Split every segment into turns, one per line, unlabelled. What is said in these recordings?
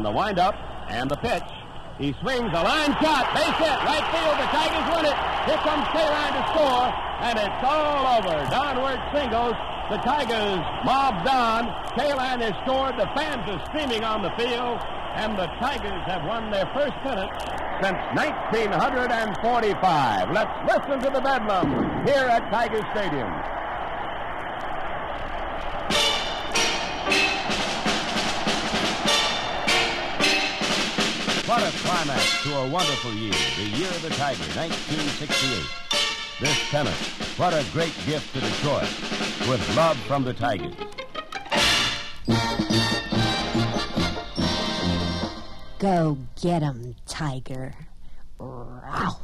the windup and the pitch. He swings a line shot, base hit, right field. The Tigers win it. Here comes Kaline to score, and it's all over. Donward singles. The Tigers mob Don. Kaline has scored. The fans are screaming on the field, and the Tigers have won their first pennant since 1945. Let's listen to the bedlam here at Tiger Stadium. What a climax to a wonderful year, the year of the Tiger, 1968. This pennant, what a great gift to Detroit, with love from the Tigers.
Go get 'em, Tiger. Row.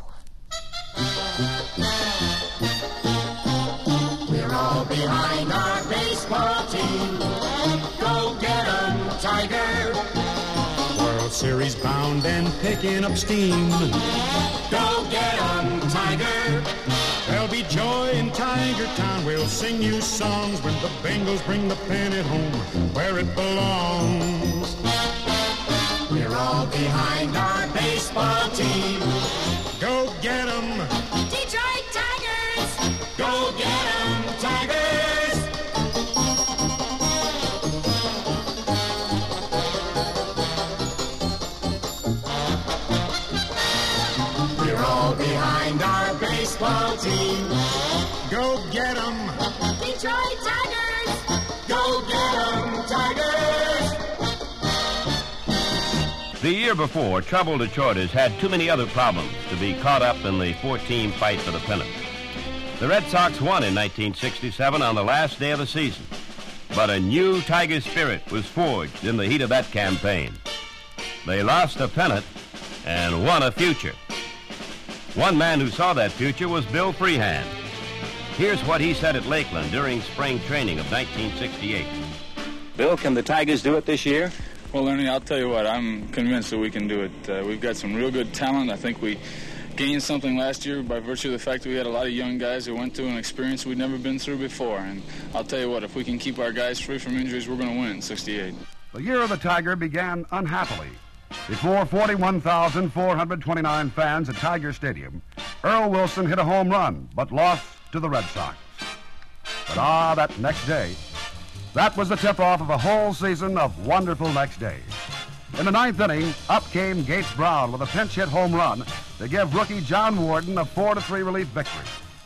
We're all behind our baseball team. Go get 'em, Tiger.
World Series bound and picking up steam.
Go get 'em, Tiger.
There'll be joy in Tiger Town. We'll sing you songs when the Bengals bring the pennant home where it belongs.
We're all behind our baseball team.
Go get 'em.
Detroit Tigers. Go get 'em, Tigers. We're all behind our baseball team.
Go get 'em.
Detroit Tigers. Go get 'em, Tigers.
The year before, troubled Detroiters had too many other problems to be caught up in the four-team fight for the pennant. The Red Sox won in 1967 on the last day of the season, but a new Tiger spirit was forged in the heat of that campaign. They lost a pennant and won a future. One man who saw that future was Bill Freehand. Here's what he said at Lakeland during spring training of 1968.
Bill, can the Tigers do it this year?
Well, Ernie, I'll tell you what, I'm convinced that we can do it. We've got some real good talent. I think we gained something last year by virtue of the fact that we had a lot of young guys who went through an experience we'd never been through before. And I'll tell you what, if we can keep our guys free from injuries, we're going to win in 68.
The year of the Tiger began unhappily. Before 41,429 fans at Tiger Stadium, Earl Wilson hit a home run, but lost to the Red Sox. But that next day, that was the tip-off of a whole season of wonderful next days. In the ninth inning, up came Gates Brown with a pinch-hit home run to give rookie John Warden a 4-3 relief victory.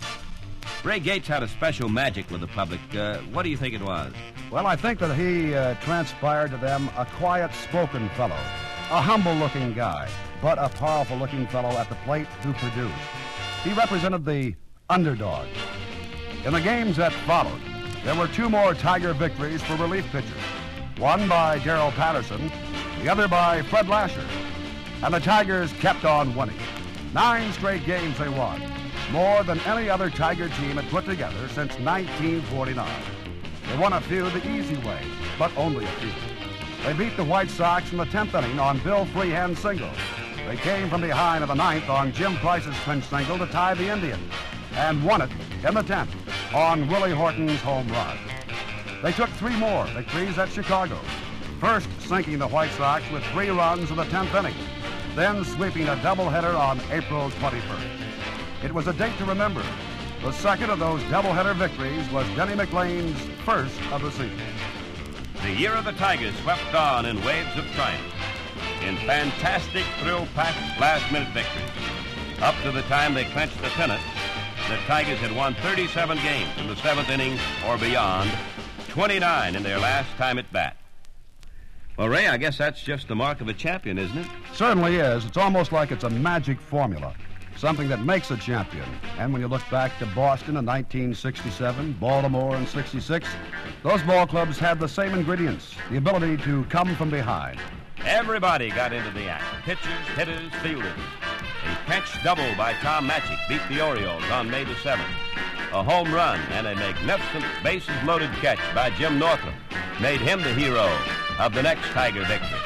Ray Gates had a special magic with the public. What do you think it was?
Well, I think that he transpired to them a quiet-spoken fellow, a humble-looking guy, but a powerful-looking fellow at the plate who produced. He represented the underdog. In the games that followed, there were two more Tiger victories for relief pitchers, one by Darrell Patterson, the other by Fred Lasher. And the Tigers kept on winning. 9 straight games they won, more than any other Tiger team had put together since 1949. They won a few the easy way, but only a few. They beat the White Sox in the 10th inning on Bill Freehand's single. They came from behind in the 9th on Jim Price's pinch single to tie the Indians, and won it in the 10th on Willie Horton's home run. They took 3 more victories at Chicago, first sinking the White Sox with 3 runs in the 10th inning, then sweeping a doubleheader on April 21st. It was a date to remember. The second of those doubleheader victories was Denny McLain's first of the season.
The year of the Tigers swept on in waves of triumph, in fantastic, thrill-packed last-minute victories. Up to the time they clinched the pennant, the Tigers had won 37 games in the 7th inning or beyond, 29 in their last time at bat. Well, Ray, I guess that's just the mark of a champion, isn't it?
Certainly is. It's almost like it's a magic formula, something that makes a champion. And when you look back to Boston in 1967, Baltimore in 66, those ball clubs had the same ingredients, the ability to come from behind.
Everybody got into the act. Pitchers, hitters, fielders. A pinch double by Tom Matchick beat the Orioles on May the 7th. A home run and a magnificent bases-loaded catch by Jim Northrup made him the hero of the next Tiger victory.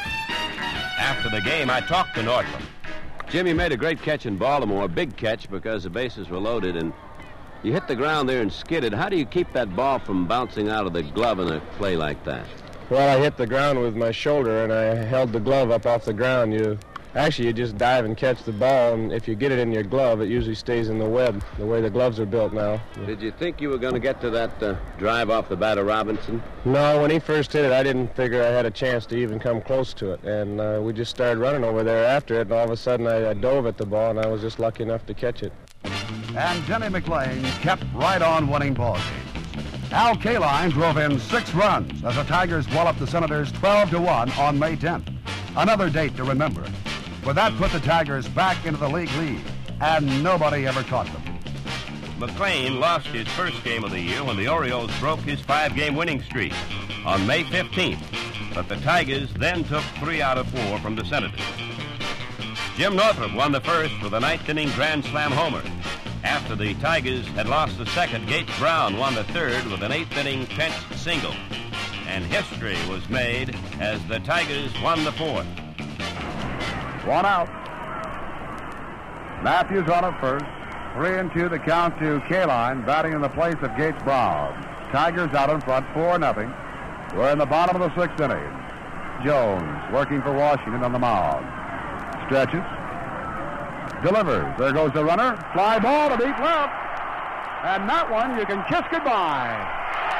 After the game, I talked to Northrup.
Jimmy made a great catch in Baltimore, a big catch because the bases were loaded, and you hit the ground there and skidded. How do you keep that ball from bouncing out of the glove in a play like that?
Well, I hit the ground with my shoulder, and I held the glove up off the ground. You just dive and catch the ball, and if you get it in your glove, it usually stays in the web, the way the gloves are built now.
Did you think you were going to get to that drive off the bat of Robinson?
No, when he first hit it, I didn't figure I had a chance to even come close to it, and we just started running over there after it, and all of a sudden I dove at the ball, and I was just lucky enough to catch it.
And Denny McLain kept right on winning ball games. Al Kaline drove in 6 runs as the Tigers walloped the Senators 12-1 on May 10th. Another date to remember. But that put the Tigers back into the league lead, and nobody ever caught them.
McLain lost his first game of the year when the Orioles broke his 5-game winning streak on May 15th. But the Tigers then took 3 out of 4 from the Senators. Jim Northrup won the first with a 9th-inning grand slam homer. After the Tigers had lost the second, Gates Brown won the third with an 8th-inning pinch single. And history was made as the Tigers won the fourth.
1 out. Matthews on at first. 3-2 the count to Kaline, batting in the place of Gates Brown. Tigers out in front, 4-0. We're in the bottom of the 6th inning. Jones working for Washington on the mound. Stretches. Delivers. There goes the runner. Fly ball to deep left. And that one you can kiss goodbye.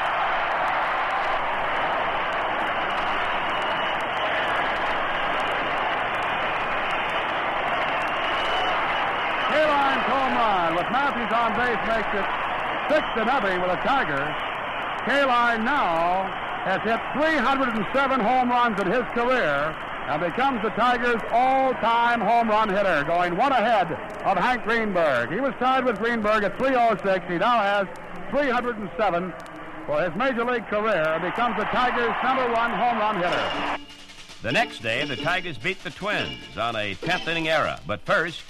Kaline's home run with Matthews on base makes it 6-0 with the Tigers. Kaline now has hit 307 home runs in his career and becomes the Tigers' all-time home run hitter, going 1 ahead of Hank Greenberg. He was tied with Greenberg at 306. He now has 307 for his major league career and becomes the Tigers' #1 home run hitter.
The next day, the Tigers beat the Twins on a 10th-inning error. But first,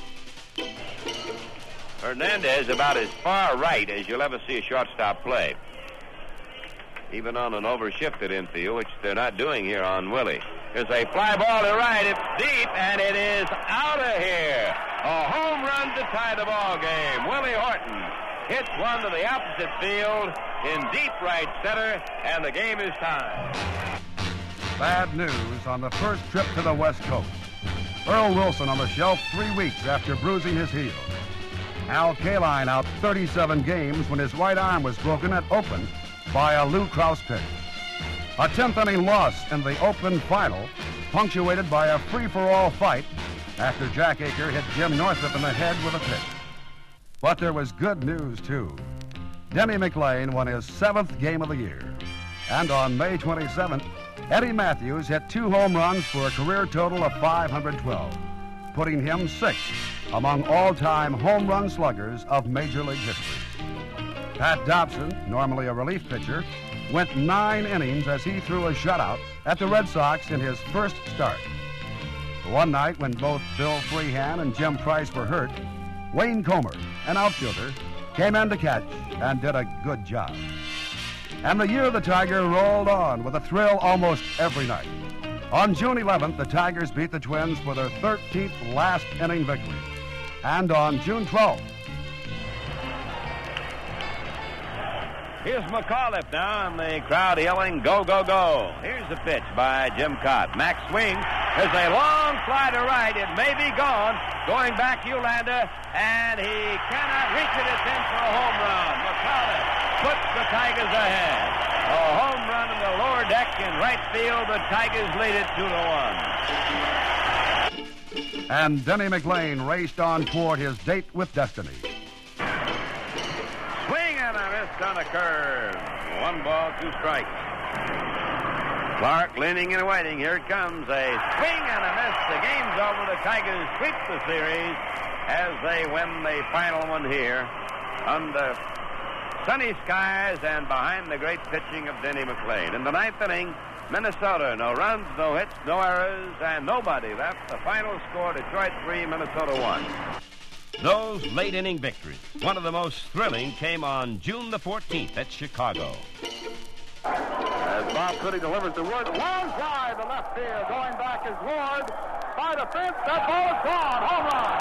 Hernandez about as far right as you'll ever see a shortstop play. Even on an overshifted infield, which they're not doing here on Willie. There's a fly ball to right. It's deep, and it is out of here. A home run to tie the ball game. Willie Horton hits one to the opposite field in deep right center, and the game is tied.
Bad news on the first trip to the West Coast. Earl Wilson on the shelf 3 weeks after bruising his heel. Al Kaline out 37 games when his right arm was broken at Oakland by a Lou Krause pitch. A 10th-inning loss in the Oakland final, punctuated by a free-for-all fight after Jack Aker hit Jim Northrup in the head with a pitch. But there was good news, too. Denny McLain won his 7th game of the year. And on May 27th, Eddie Matthews hit 2 home runs for a career total of 512, putting him 6th among all-time home run sluggers of Major League history. Pat Dobson, normally a relief pitcher, went 9 innings as he threw a shutout at the Red Sox in his first start. One night when both Bill Freehan and Jim Price were hurt, Wayne Comer, an outfielder, came in to catch and did a good job. And the year of the Tiger rolled on with a thrill almost every night. On June 11th, the Tigers beat the Twins for their 13th last inning victory. And on June 12th,
here's McAuliffe now, and the crowd yelling, "Go, go, go." Here's the pitch by Jim Cott. Max swings. There's a long fly to right. It may be gone. Going back, Eulander, and he cannot reach it. It's in for a home run. McAuliffe puts the Tigers ahead. A home run in the lower deck in right field. The Tigers lead it 2-1.
And Denny McLain raced on toward his date with destiny.
Swing and a miss on a curve. 1 ball, 2 strikes. Clark leaning and waiting. Here it comes. A swing and a miss. The game's over. The Tigers sweep the series as they win the final one here under sunny skies and behind the great pitching of Denny McLain. In the 9th inning, Minnesota, no runs, no hits, no errors, and nobody left. The final score, Detroit 3, Minnesota 1. Those late-inning victories, one of the most thrilling, came on June the 14th at Chicago.
As Bob Cuddy delivers the word, long fly to left field. Going back is Ward. By the fence, that ball is gone. Home run.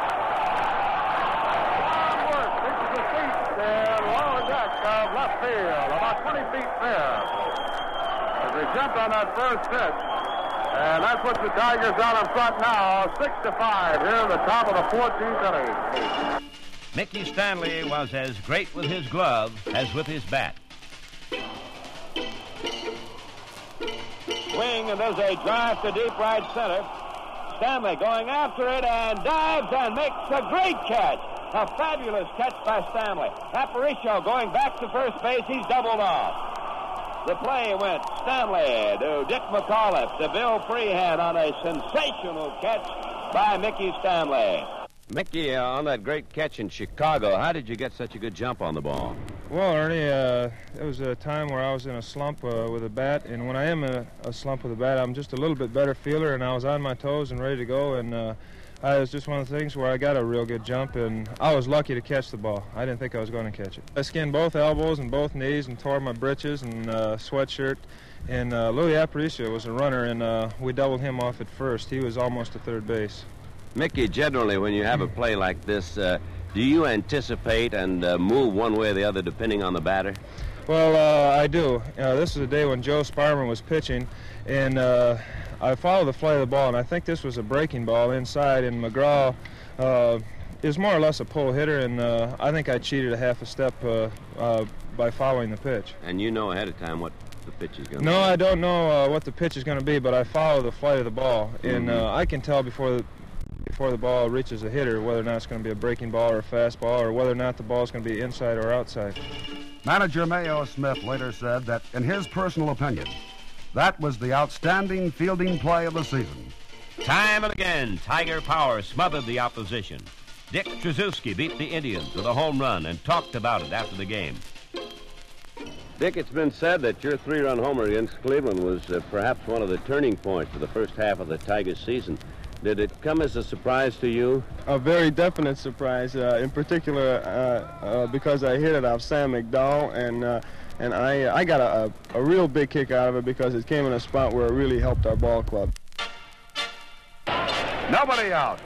Long Ward reaches the feet there, lower deck of left field, about 20 feet there. As
They jumped on that first pitch. And that puts the Tigers out in front now, 6-5 here in the top of the 14th inning.
Mickey Stanley was as great with his glove as with his bat. Swing, and there's a drive to deep right center. Stanley going after it and dives and makes a great catch. A fabulous catch by Stanley. Aparicio going back to first base. He's doubled off. The play went Stanley to Dick McAuliffe to Bill Freehan on a sensational catch by Mickey Stanley.
Mickey, on that great catch in Chicago, how did you get such a good jump on the ball?
Well, Ernie, it was a time where I was in a slump with a bat, and when I am in a slump with a bat, I'm just a little bit better fielder, and I was on my toes and ready to go, and it was just one of the things where I got a real good jump, and I was lucky to catch the ball. I didn't think I was going to catch it. I skinned both elbows and both knees and tore my breeches and sweatshirt, and Louis Aparicio was a runner, and we doubled him off at first. He was almost to third base.
Mickey, generally, when you have a play like this, do you anticipate and move one way or the other depending on the batter?
Well, I do. This is a day when Joe Sparman was pitching, and I followed the flight of the ball, and I think this was a breaking ball inside, and McGraw is more or less a pull hitter, and I think I cheated a half a step by following the pitch.
And you know ahead of time what the pitch is going to be?
No, I don't know what the pitch is going to be, but I follow the flight of the ball, and I can tell before the ball reaches a hitter whether or not it's going to be a breaking ball or a fastball or whether or not the ball is going to be inside or outside.
Manager Mayo Smith later said that, in his personal opinion, that was the outstanding fielding play of the season.
Time and again, Tiger power smothered the opposition. Dick Tracewski beat the Indians with a home run and talked about it after the game.
Dick, it's been said that your three-run homer against Cleveland was perhaps one of the turning points for the first half of the Tigers' season. Did it come as a surprise to you?
A very definite surprise, in particular because I hit it off Sam McDowell, and I got a real big kick out of it because it came in a spot where it really helped our ball club.
Nobody out.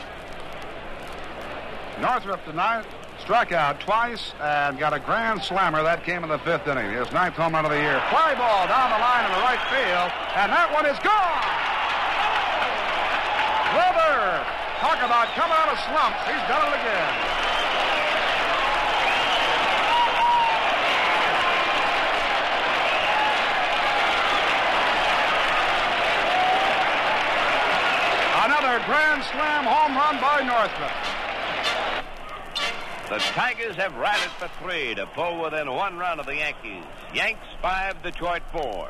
Northrup tonight struck out twice and got a grand slammer. That came in the fifth inning. His ninth home run of the year. Fly ball down the line in the right field, and that one is gone. Glover, talk about coming out of slumps. He's done it again. Another grand slam home run by Northrup.
The Tigers have ridden for three to pull within one run of the Yankees. Yanks 5, Detroit 4.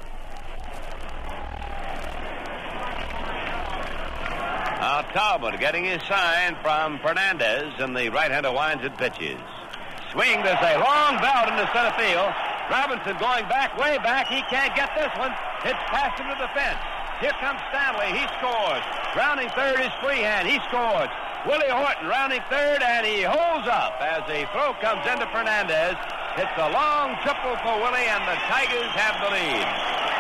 Now Talbot getting his sign from Fernandez, and the right-hander winds and pitches. Swing, there's a long belt in the center field. Robinson going back, way back. He can't get this one. It's past him to the fence. Here comes Stanley. He scores. Rounding third is Freehan. He scores. Willie Horton rounding third, and he holds up as the throw comes into Fernandez. It's a long triple for Willie, and the Tigers have the lead.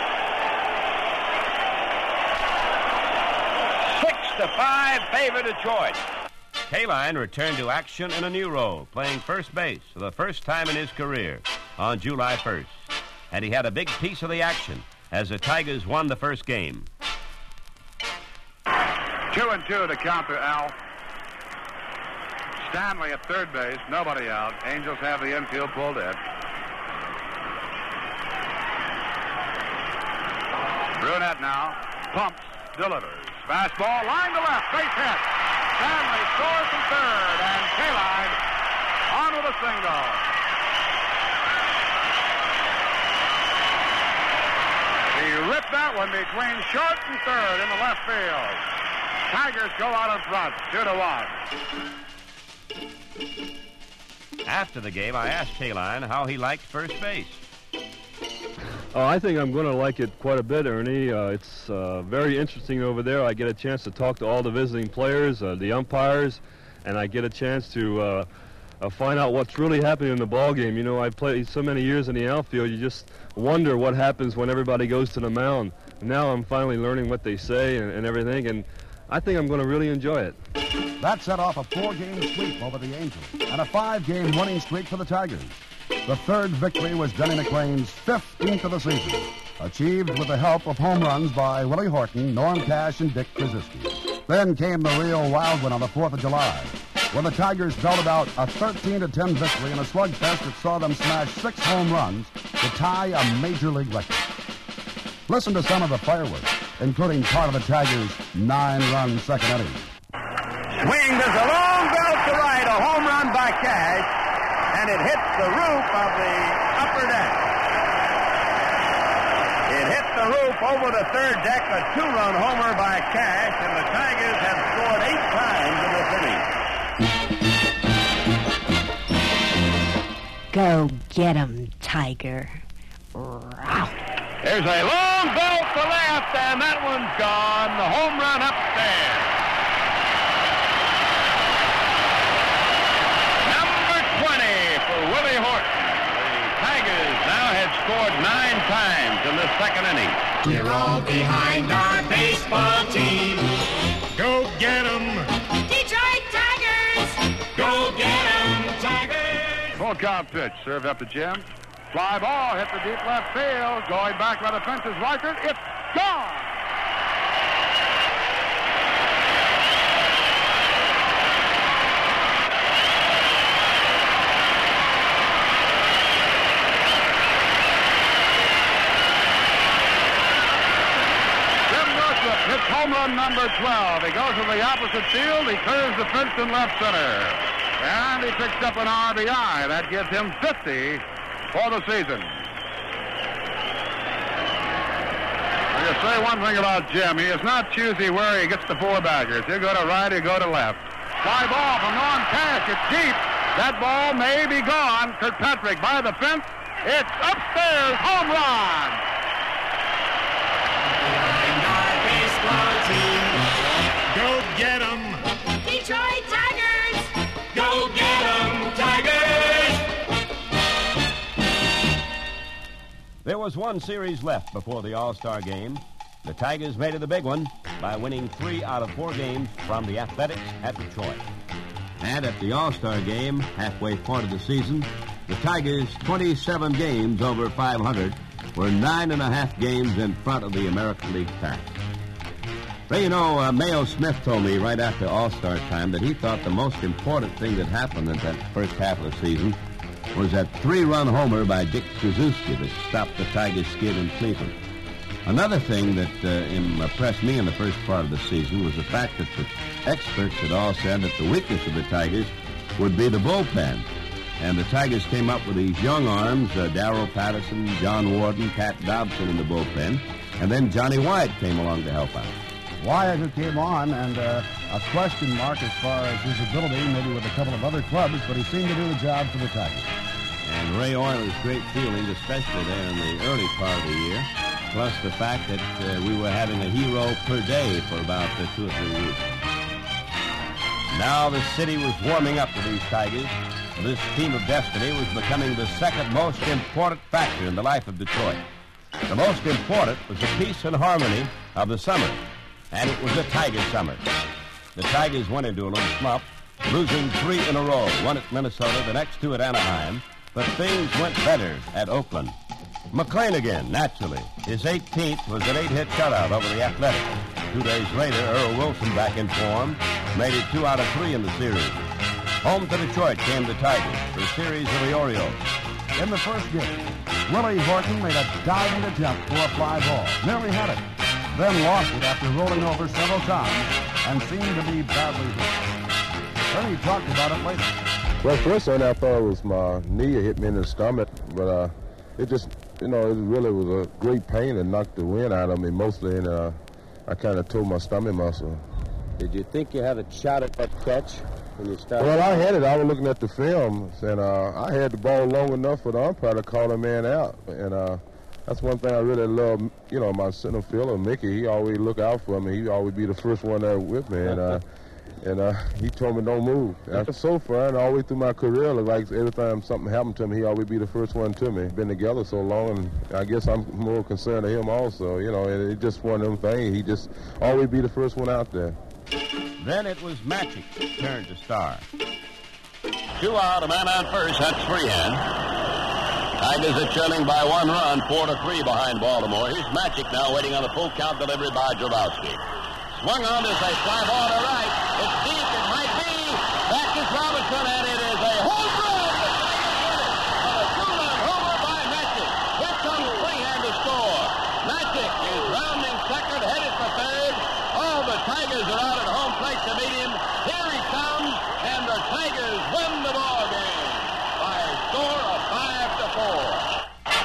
6-5 favor Detroit. Kaline returned to action in a new role, playing first base for the first time in his career on July 1st. And he had a big piece of the action as the Tigers won the first game.
2-2 to count to Al. Stanley at third base, nobody out. Angels have the infield pulled in. Brunette now pumps, delivers. Fastball, line to left, base hit. Stanley scores from third, and Kaline on with a single. He ripped that one between short and third in the left field. Tigers go out in front, 2-1.
After the game, I asked Kaline how he liked first base.
I think I'm going to like it quite a bit, Ernie. It's very interesting over there. I get a chance to talk to all the visiting players, the umpires, and I get a chance to find out what's really happening in the ball game. You know, I played so many years in the outfield, you just wonder what happens when everybody goes to the mound. Now I'm finally learning what they say and everything, and I think I'm going to really enjoy it.
That set off a 4-game sweep over the Angels and a 5-game winning streak for the Tigers. The third victory was Denny McLain's 15th of the season. achieved with the help of home runs by Willie Horton, Norm Cash, and Dick Krzyzewski. Then came the real wild one on the 4th of July, when the Tigers dealt out a 13-10 victory in a slugfest that saw them smash 6 home runs to tie a Major League record. Listen to some of the fireworks, including part of the Tigers' 9-run second inning.
Swing, there's a long belt to right, a home run by Cash, and it hits the roof of the upper deck. It hit the roof over the third deck, a 2-run homer by Cash, and the Tigers have scored 8 times in this inning.
Go get 'em, Tiger. Row.
There's a long belt to left, and that one's gone. The home run upstairs. Number 20 for Willie Horton. The Tigers now have scored 9 times in the second inning.
We're all behind our baseball team.
Go get 'em.
Detroit Tigers. Go get 'em, Tigers.
Full count pitch. Served up to Jim. Fly ball hit the deep left field. Going back by the fence is Reichert. It's gone. Jim Northrup hits home run number 12. He goes to the opposite field. He curves the fence in left center. And he picks up an RBI. That gives him 50 for the season. I can say one thing about Jim. He is not choosy where he gets the 4-baggers. He'll go to right, he'll go to left. Fly ball from Norm Cash. It's deep. That ball may be gone. Kirkpatrick by the fence. It's upstairs. Home run.
Behind our baseball team.
Go get 'em.
Detroit Tigers. Go get 'em, Tigers.
There was one series left before the All-Star game. The Tigers made it the big one by winning 3 out of 4 games from the Athletics at Detroit. And at the All-Star game, halfway point of the season, the Tigers' 27 games over 500 were 9.5 games in front of the American League pack. Well, you know, Mayo Smith told me right after All-Star time that he thought the most important thing that happened in that first half of the season was that 3-run homer by Dick Krzyzewski that stopped the Tigers' skid in Cleveland. Another thing that impressed me in the first part of the season was the fact that the experts had all said that the weakness of the Tigers would be the bullpen. And the Tigers came up with these young arms, Darrell Patterson, John Warden, Pat Dobson in the bullpen, and then Johnny Wyatt came along to help out.
Wyatt, who came on, and a question mark as far as his ability, maybe with a couple of other clubs, but he seemed to do the job for the Tigers.
And Ray Oyler's great feelings, especially there in the early part of the year, plus the fact that we were having a hero per day for about 2 or 3 weeks. Now the city was warming up to these Tigers. This team of destiny was becoming the second most important factor in the life of Detroit. The most important was the peace and harmony of the summer, and it was a Tiger summer. The Tigers went into a little slump, losing 3 in a row, 1 at Minnesota, the next 2 at Anaheim, but things went better at Oakland. McLean again, naturally. His 18th was an 8-hit shutout over the Athletics. 2 days later, Earl Wilson, back in form, made it 2 out of 3 in the series. Home to Detroit came the Tigers for a series of the Orioles.
In the first game, Willie Horton made a diving attempt for a fly ball. Nearly had it. Then lost it after rolling over several times and seemed to be badly hit. Then he talked about it later.
Well, first on I thought it was my knee. It hit me in the stomach, but it just, it really was a great pain and knocked the wind out of me mostly, and I kind of tore my stomach muscle.
Did you think you had a shot at that catch when you started?
Well, I had it. I was looking at the film, and I had the ball long enough for the umpire to call a man out, and that's one thing I really love. My center fielder, Mickey, he always look out for me. He always be the first one there with me, and he told me don't move. And so far, and all the way through my career, like every time something happened to me, he always be the first one to me. Been together so long, and I guess I'm more concerned of him also. And it's just one of them things. He just always be the first one out there.
Then it was Magic's turn to star.
2 out, a man on first. That's Freehan.
Tigers are trailing by 1 run, 4-3 behind Baltimore. Here's Magic now waiting on the full count delivery by Jarowski. Swung on to a fly ball to right. It's deep. It might be. Back is Robinson, and it is a home run. The Tigers win it. A two-run homer by Magic. Here comes Freehan to score. Magic is rounding second, headed for third. All the Tigers are out at home plate to meet him. Here he comes, and the Tigers win the ball game by a score of 5-4.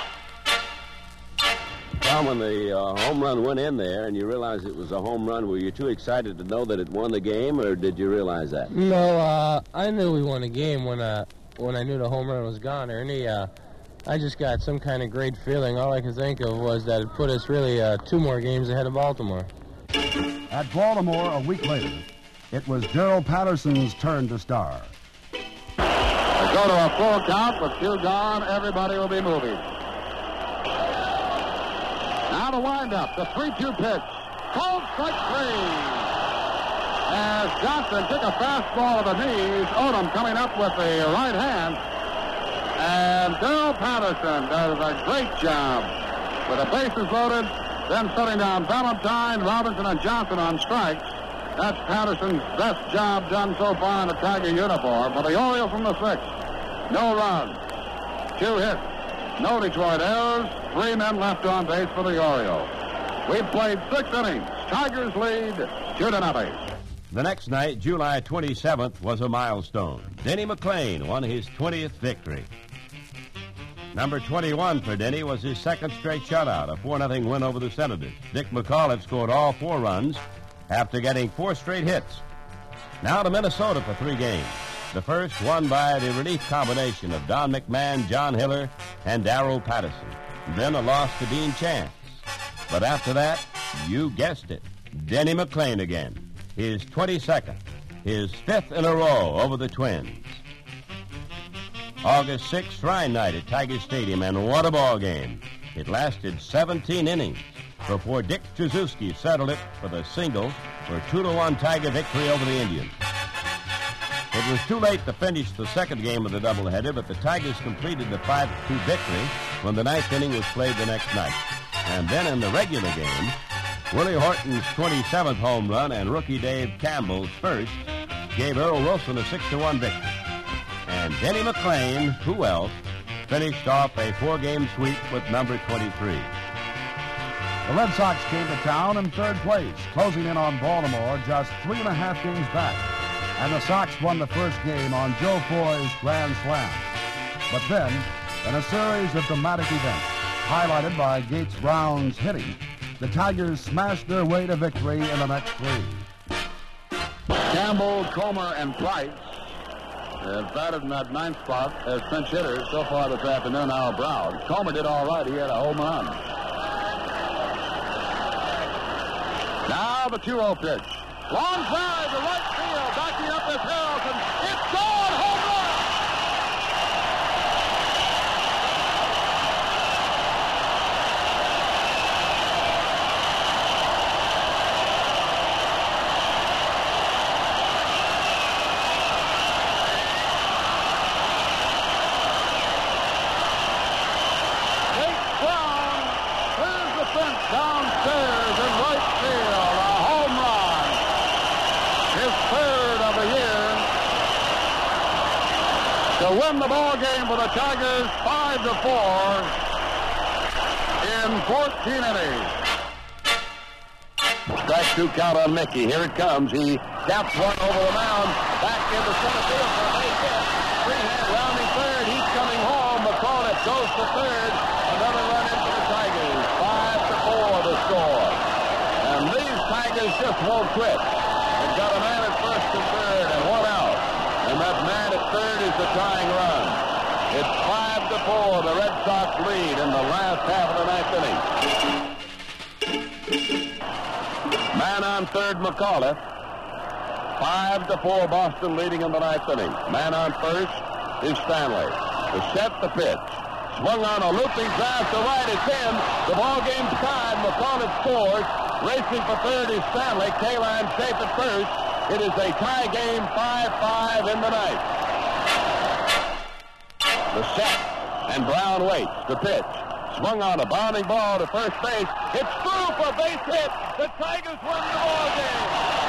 Tom, when the home run went in there and you realized it was a home run, were you too excited to know that it won the game, or did you realize that?
No, I knew we won the game when I knew the home run was gone, Ernie. I just got some kind of great feeling. All I could think of was that it put us really 2 more games ahead of Baltimore.
At Baltimore a week later, it was Darrell Patterson's turn to star.
They go to a full count with 2 gone. Everybody will be moving. Now the windup, the 3-2 pitch. Called strike 3. As Johnson took a fastball to the knees, Odom coming up with the right hand. And Darrell Patterson does a great job with the bases loaded, then setting down Valentine, Robinson, and Johnson on strikes. That's Patterson's best job done so far in the Tiger uniform. For the Orioles from the 6th, no runs, 2 hits, no Detroit errors, 3 men left on base for the Orioles. We've played 6 innings. Tigers lead 2-0.
The next night, July 27th, was a milestone. Denny McLain won his 20th victory. Number 21 for Denny was his second straight shutout, a 4-0 win over the Senators. Dick McAuliffe scored all 4 runs after getting 4 straight hits. Now to Minnesota for 3 games. The first won by the relief combination of Don McMahon, John Hiller, and Darrell Patterson. Then a loss to Dean Chance. But after that, you guessed it, Denny McLain again. His 22nd, his 5th in a row over the Twins. August 6th, Shrine Night at Tiger Stadium, and what a ball game. It lasted 17 innings before Dick Tracewski settled it with a single for a 2-1 Tiger victory over the Indians. It was too late to finish the second game of the doubleheader, but the Tigers completed the 5-2 victory when the 9th inning was played the next night. And then in the regular game, Willie Horton's 27th home run and rookie Dave Campbell's first gave Earl Wilson a 6-1 victory. And Denny McLain, who else, finished off a 4-game sweep with number 23.
The Red Sox came to town in 3rd place, closing in on Baltimore just 3.5 games back. And the Sox won the first game on Joe Foy's grand slam. But then, in a series of dramatic events, highlighted by Gates Brown's hitting, the Tigers smashed their way to victory in the next 3.
Campbell, Comer, and Price have batted in that 9th spot as pinch hitters so far this afternoon. Howard Brown. Comer did all right. He had a home run. Now the 2-0 pitch. Long drive to right field. Backing up is Harrelson. It's gone. Home run. Downstairs in right field, a home run. His 3rd of the year. To win the ball game for the Tigers, 5-4 in 14 innings.
Strike 2 count on Mickey. Here it comes. He taps one over the mound. Back into center field for a base hit. Freehan rounding 3rd. He's coming home. McAuliffe goes to 3rd. Another run into the Tigers. 5-4 the score. And these Tigers just won't quit. They've got a man at 1st and 3rd and 1 out. And that man at 3rd is the tying run. It's 5-4. The Red Sox lead in the last half of the 9th inning. Man on 3rd, McAuliffe. 5-4 Boston leading in the 9th inning. Man on 1st is Stanley. To set the pitch. Swung on a looping drive to right. It's in. The ball game's tied. McAuliffe scores. Racing for 3rd is Stanley. Kaline safe at 1st. It is a tie game, 5-5 in the 9th. The set.
And Brown waits to pitch. Swung on a bounding ball to first base. It's through for a base hit. The Tigers win the ball game.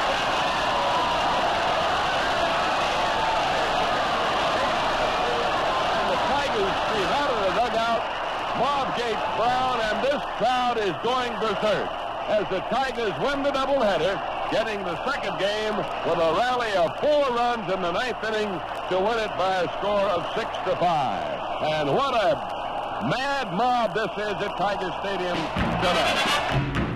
And the Tigers stream out of the dugout. Bob Gates, Brown, and this crowd is going berserk as the Tigers win the doubleheader, getting the second game with a rally of 4 runs in the 9th inning to win it by a score of 6-5. And what a mad mob this is at Tiger Stadium tonight.